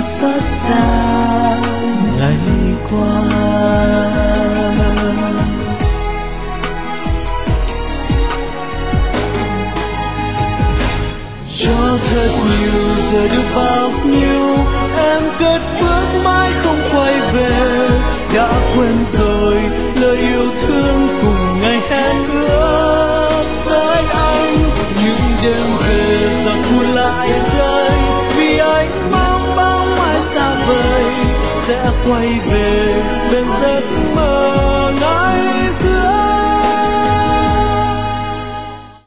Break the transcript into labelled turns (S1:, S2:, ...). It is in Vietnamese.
S1: xót xa ngày qua. Cho thật nhiều giờ được bao nhiêu, em cất bước mãi không quay về, đã quên rồi